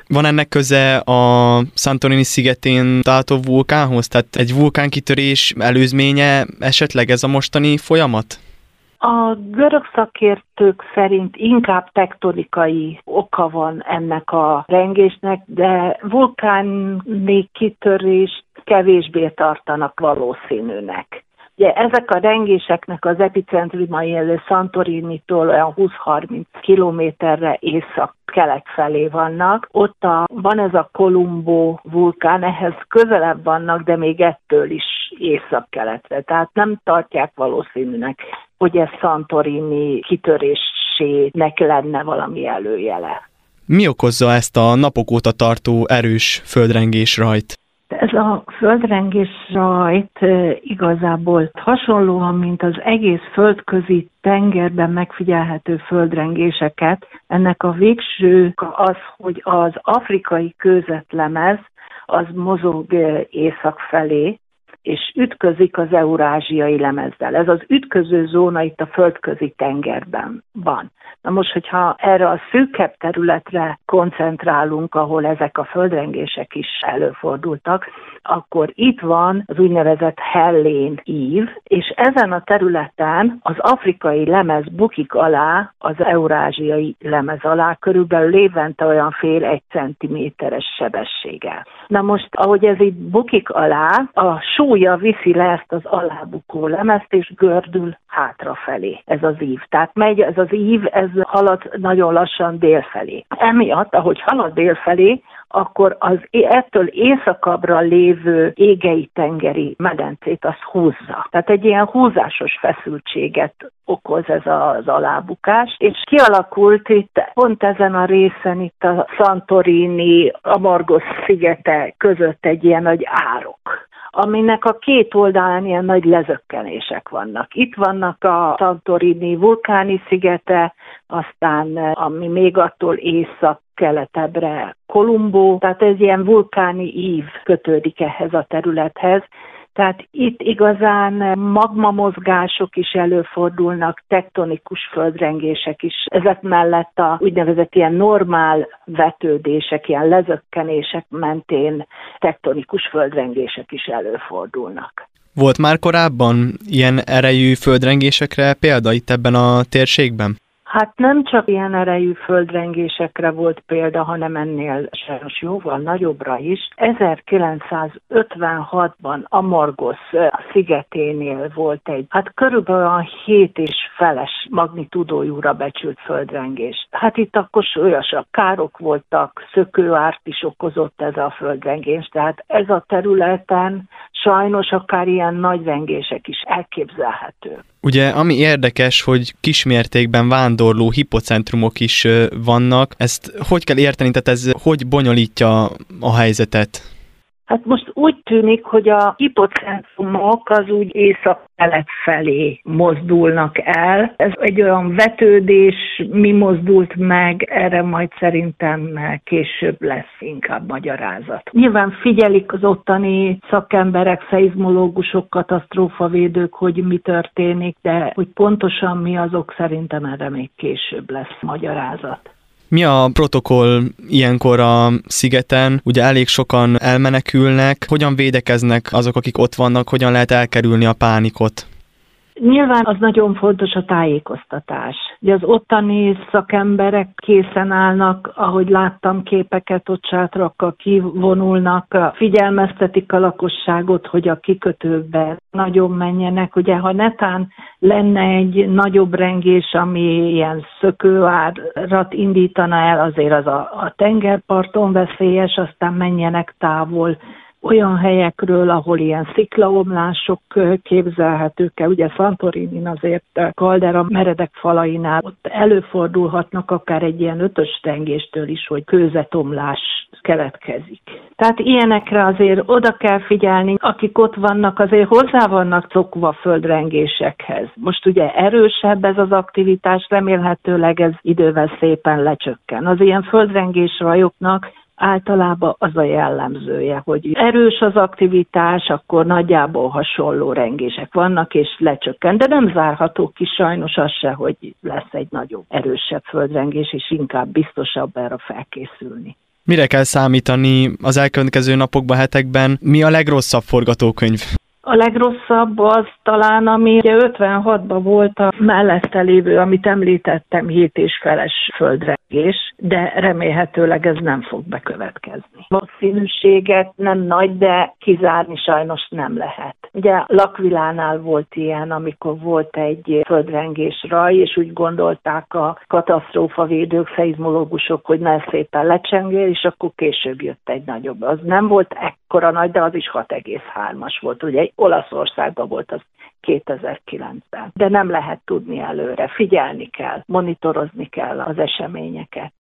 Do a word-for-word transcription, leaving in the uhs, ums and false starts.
Van ennek köze a Santorini szigetén található vulkánhoz? Tehát egy vulkánkitörés előzménye esetleg ez a mostani folyamat? A görög szakértők szerint inkább tektonikai oka van ennek a rengésnek, de vulkáni kitörést kevésbé tartanak valószínűnek. Ugye ezek a rengéseknek az epicentrumai elő Santorinitól olyan húsz-harminc kilométerre észak-kelet felé vannak. Ott a, van ez a Colombo vulkán, ehhez közelebb vannak, de még ettől is észak-keletre. Tehát nem tartják valószínűnek, hogy ez Santorini kitörésének lenne valami előjele. Mi okozza ezt a napok óta tartó erős földrengés rajt? Ez a földrengés rajt igazából hasonlóan, mint az egész földközi tengerben megfigyelhető földrengéseket, ennek a végső az, hogy az afrikai kőzetlemez az mozog észak felé, és ütközik az eurázsiai lemezdel. Ez az ütköző zóna itt a földközi tengerben van. Na most, hogyha erre a szűkebb területre koncentrálunk, ahol ezek a földrengések is előfordultak, akkor itt van az úgynevezett Hellén ív, és ezen a területen az afrikai lemez bukik alá az eurázsiai lemez alá, körülbelül évente olyan fél egy centiméteres sebességgel. Na most, ahogy ez itt bukik alá, a súlya viszi le ezt az alábukó lemezt, és gördül hátrafelé ez az ív. Tehát megy ez az ív, ez halad nagyon lassan délfelé. Emiatt, ahogy halad délfelé, akkor az ettől északabbra lévő égei tengeri medencét az húzza. Tehát egy ilyen húzásos feszültséget okoz ez az alábukás, és kialakult itt pont ezen a részen, itt a Santorini, Amorgos szigete között egy ilyen nagy árok, aminek a két oldalán ilyen nagy lezökkenések vannak. Itt vannak a Santorini vulkáni szigete, aztán ami még attól észak-keletebbre Colombo, tehát ez ilyen vulkáni ív kötődik ehhez a területhez. Tehát itt igazán magmamozgások is előfordulnak, tektonikus földrengések is. Ezek mellett a úgynevezett ilyen normál vetődések, ilyen lezökkenések mentén tektonikus földrengések is előfordulnak. Volt már korábban ilyen erejű földrengésekre példa itt ebben a térségben? Hát nem csak ilyen erejű földrengésekre volt példa, hanem ennél sajnos jóval nagyobbra is. ezerkilencszázötvenhatban Amorgos szigeténél volt egy, hát körülbelül a hét és feles magnitúdójúra becsült földrengés. Hát itt akkor súlyosabb károk voltak, szökőárt is okozott ez a földrengés, tehát ez a területen sajnos akár ilyen nagy rengések is elképzelhető. Ugye, ami érdekes, hogy kismértékben vándorló hipocentrumok is vannak. Ezt hogy kell érteni, tehát ez hogy bonyolítja a helyzetet? Hát most úgy tűnik, hogy a hipocentrumok az úgy észak-kelet felé mozdulnak el. Ez egy olyan vetődés, mi mozdult meg, erre majd szerintem később lesz inkább magyarázat. Nyilván figyelik az ottani szakemberek, szeizmológusok, katasztrófavédők, hogy mi történik, de hogy pontosan mi azok, szerintem erre még később lesz magyarázat. Mi a protokoll ilyenkor a szigeten? Ugye elég sokan elmenekülnek. Hogyan védekeznek azok, akik ott vannak? Hogyan lehet elkerülni a pánikot? Nyilván az nagyon fontos a tájékoztatás. Ugye az ottani szakemberek készen állnak, ahogy láttam képeket, ott sátrakkal kivonulnak, figyelmeztetik a lakosságot, hogy a kikötőbe nagyon menjenek. Ugye ha netán lenne egy nagyobb rengés, ami ilyen szökőárat indítana el, azért az a, a tengerparton veszélyes, aztán menjenek távol olyan helyekről, ahol ilyen sziklaomlások képzelhetők el. Ugye Santorinin azért kaldera meredek falainál ott előfordulhatnak akár egy ilyen ötös rengéstől is, hogy kőzetomlás keletkezik. Tehát ilyenekre azért oda kell figyelni, akik ott vannak, azért hozzá vannak szokva földrengésekhez. Most ugye erősebb ez az aktivitás, remélhetőleg ez idővel szépen lecsökken. Az ilyen földrengés rajoknak általában az a jellemzője, hogy erős az aktivitás, akkor nagyjából hasonló rengések vannak, és lecsökken. De nem zárható ki sajnos az se, hogy lesz egy nagyobb, erősebb földrengés, és inkább biztosabb erre felkészülni. Mire kell számítani az elkövetkező napokban, hetekben? Mi a legrosszabb forgatókönyv? A legrosszabb az talán, ami ugye ötvenhatban volt a mellette lévő, amit említettem, hét és feles földrengés, de remélhetőleg ez nem fog bekövetkezni. Valószínűséget nem nagy, de kizárni sajnos nem lehet. Ugye L'Aquilánál volt ilyen, amikor volt egy földrengés raj, és úgy gondolták a katasztrófavédők, szeizmológusok, hogy ne szépen lecsengél, és akkor később jött egy nagyobb. Az nem volt ekkora nagy, de az is hat egész hármas volt. Ugye Olaszországban volt az kétezer-kilencben. De nem lehet tudni előre, figyelni kell, monitorozni kell az eseményeket.